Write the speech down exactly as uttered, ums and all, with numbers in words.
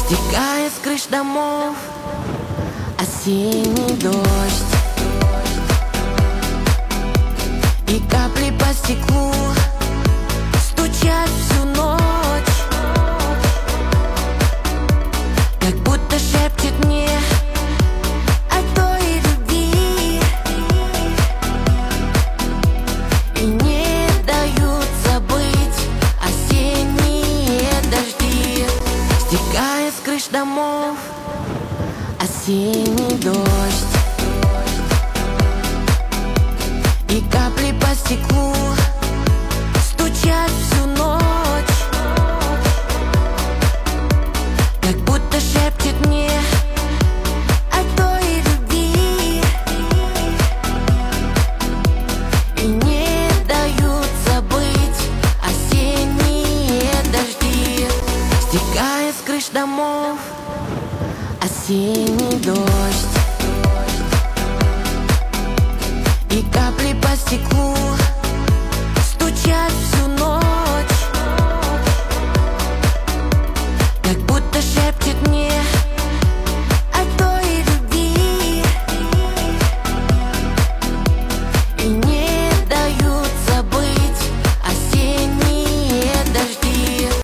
Стекая с крыш домов осенний дождь, и капли по стеклу стучат всю ночь, как будто шепчет мне о той любви и не дают забыть осенние дожди. Стекая с крыш домов осенний дождь, и капли по стеклу стучат всю ночь, как будто шепчет мне о той любви и не дают забыть осенние дожди. Стекая с крыш домов осенний дождь, и капли по стеклу стучат всю